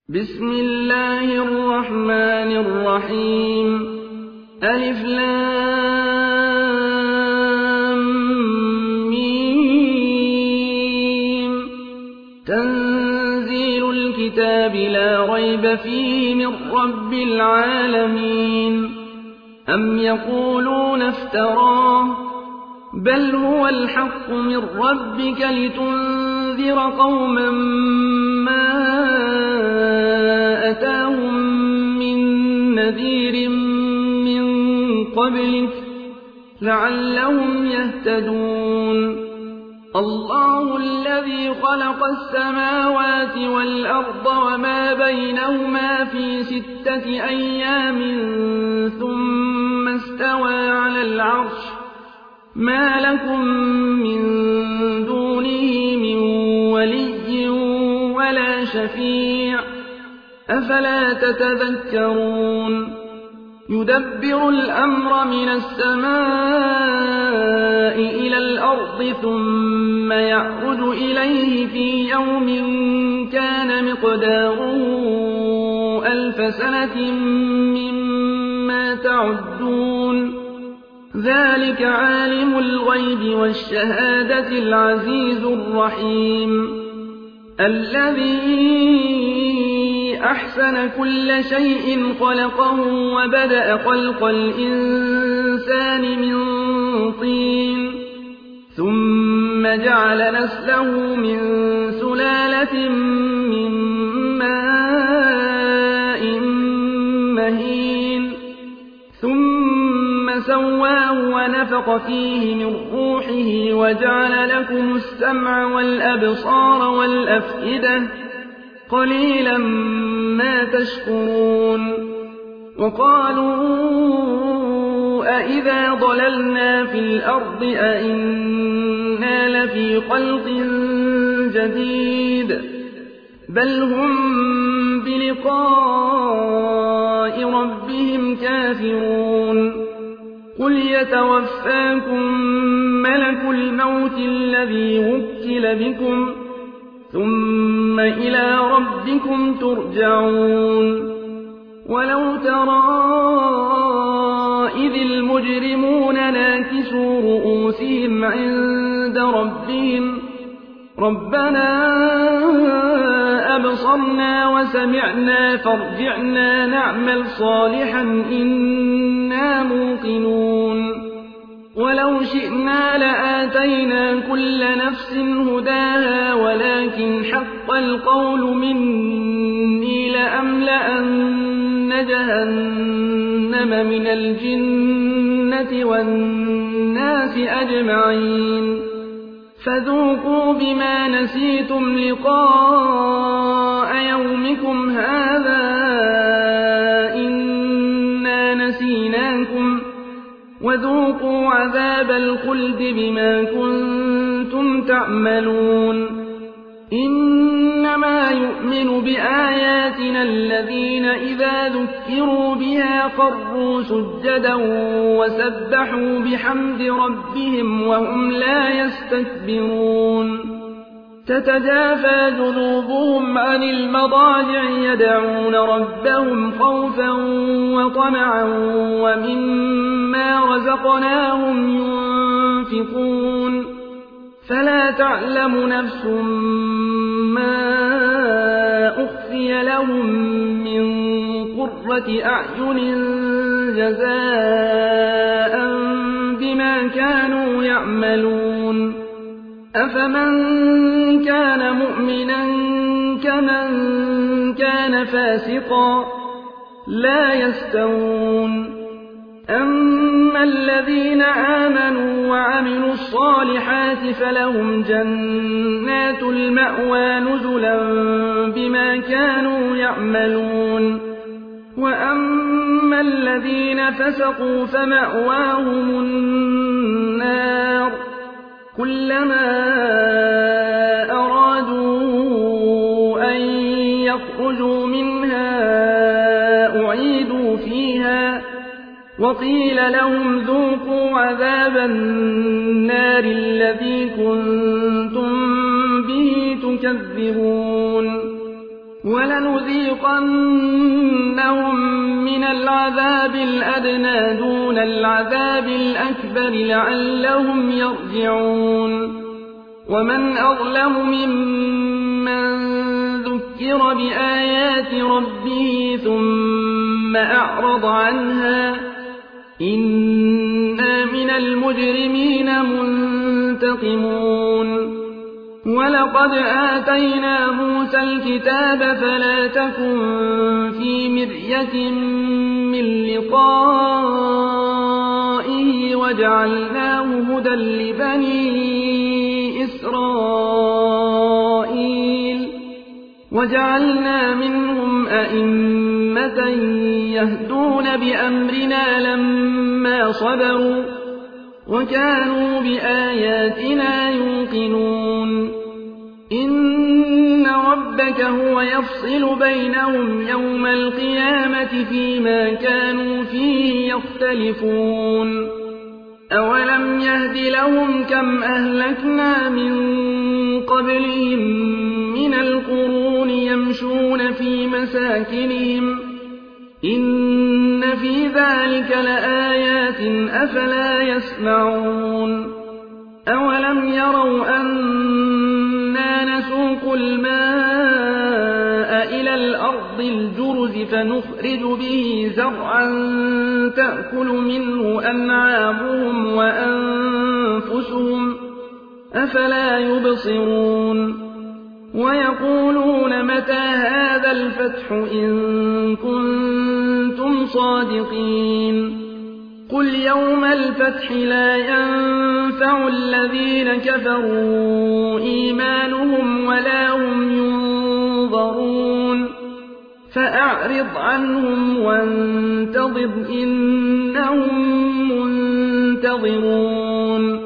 بسم الله الرحمن الرحيم ألف لام ميم تنزيل الكتاب لا ريب فيه من رب العالمين أم يقولون افتراه بل هو الحق من ربك لتنذر قوما ما أتاهم من نذير من قبلك لعلهم يهتدون الله الذي خلق السماوات والأرض وما بينهما في 6 أيام ثم استوى على العرش ما لكم من دونه من ولي ولا شفيع أفلا تتذكرون يدبر الأمر من السماء إلى الأرض ثم يعرج إليه في يوم كان مقداره 1000 سنة مما تعدون ذلك عالم الغيب والشهادة العزيز الرحيم الذي أحسن كل شيء خلقه وبدأ خلق الإنسان من طين ثم جعل نسله من سلالة من ماء مهين ثم سواه ونفخ فيه من روحه وجعل لكم السمع والأبصار والأفئدة قليلا ما تشكرون وقالوا أئذا ضللنا في الأرض أئنا لفي خلق جديد بل هم بلقاء ربهم كافرون قل يتوفاكم ملك الموت الذي وكل بكم ثم إلى ربكم ترجعون ولو ترى إذ المجرمون ناكسوا رؤوسهم عند ربهم ربنا أبصرنا وسمعنا فارجعنا نعمل صالحا إنا موقنون ولو شئنا لآتينا كل نفس هداها ولكن حق القول مني لأملأن جهنم من الجنة والناس أجمعين فذوقوا بما نسيتم لقاء يومكم هذا إنا نسيناكم وذوقوا عذاب الخلد بما كنتم تعملون إنما يؤمن بآياتنا الذين إذا ذكروا بها خروا سجدا وسبحوا بحمد ربهم وهم لا يستكبرون تتجافى جنوبهم عن المضاجع يدعون ربهم خوفا وطمعا ومما رزقناهم ينفقون فلا تعلم نفس ما أخفي لهم من قرة أعين جزاء بما كانوا يعملون أفمن كان مؤمنا كمن كان فاسقا لا يستوون أما الذين آمنوا وعملوا الصالحات فلهم جنات المأوى نزلا بما كانوا يعملون وأما الذين فسقوا فمأواهم النار كلما أرادوا أن يخرجوا منها أعيدوا فيها وقيل لهم ذوقوا عذاب النار الذي كنتم به تكذبون وَلَنُذِيقَنَّهُم مِّنَ الْعَذَابِ الْأَدْنَىٰ دُونَ الْعَذَابِ الْأَكْبَرِ لَعَلَّهُمْ يَرْجِعُونَ وَمَنْ أَظْلَمُ مِمَّن ذُكِّرَ بِآيَاتِ رَبِّهِ ثُمَّ أَعْرَضَ عَنْهَا ۚ إِنَّا مِنَ الْمُجْرِمِينَ مُنتَقِمُونَ وَلَقَدْ آتَيْنَا مُوسَى الْكِتَابَ فَلَا تَكُن فِي مِرْيَةٍ مِّن لِّقَائِهِ وَجَعَلْنَاهُ هُدًى لِّبَنِي إِسْرَائِيلَ وَجَعَلْنَا مِنْهُمْ أَئِمَّةً يَهْدُونَ بِأَمْرِنَا لَمَّا صَبَرُوا وَكَانُوا بِآيَاتِنَا يُوقِنُونَ إِنَّ رَبَّكَ هُوَ يَفْصِلُ بَيْنَهُمْ يَوْمَ الْقِيَامَةِ فِيمَا كَانُوا فِيهِ يَخْتَلِفُونَ أَوَلَمْ يَهْدِ لَهُمْ كَمْ أَهْلَكْنَا مِن قَبْلِهِم مِّنَ الْقُرُونِ يَمْشُونَ فِي مَسَاكِنِهِمْ ۗ إِنَّ فِي ذَلِكَ لَآيَاتٍ ۖ أَفَلَا يَسْمَعُونَ أَوَلَمْ يَرَوْا أَنَّا نَسُوقُ الْمَاءَ إِلَى الْأَرْضِ الْجُرُزِ فَنُخْرِجُ بِهِ زَرْعًا تَأْكُلُ مِنْهُ أَنْعَامُهُمْ وَأَنفُسُهُمْ ۖ أَفَلَا يُبْصِرُونَ وَيَقُولُونَ مَتَىٰ هَٰذَا الْفَتْحُ إِن كُنتُمْ صَادِقِينَ قُلْ يَوْمَ الْفَتْحِ لَا يَنفَعُ الَّذِينَ كَفَرُوا إِيمَانُهُمْ وَلَا هُمْ يُنظَرُونَ فَأَعْرِضْ عَنْهُمْ وَانتَظِرْ إِنَّهُم مُّنتَظِرُونَ